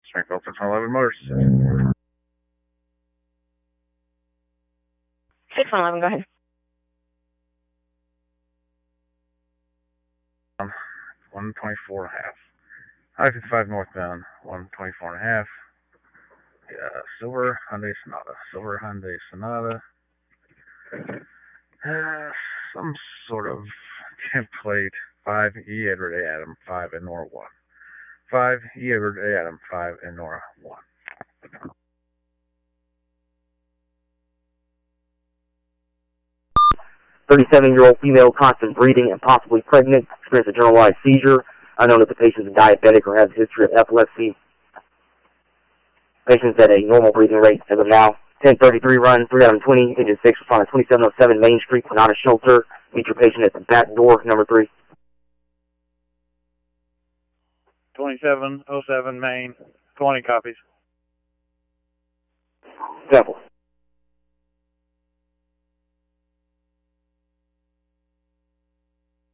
Springfield 611 Motors. 611, go ahead. 124 and a half. I-55 northbound, 124 and a half. Yeah, silver Hyundai Sonata. Silver Hyundai Sonata. Some sort of template. 5 E. Edward A. Adam, 5 and Nora 1. 5 E. Edward A. Adam, 5 and Nora 1. 37-year-old female, constant breathing and possibly pregnant, experienced a generalized seizure. Unknown if the patient is diabetic or has a history of epilepsy. Patient's at a normal breathing rate as of now. 1033 run, 3 out of 20, engine 6, respond to 2707 Main Street, not a shelter. Meet your patient at the back door, number 3. 2707 Main, 20 copies. Example.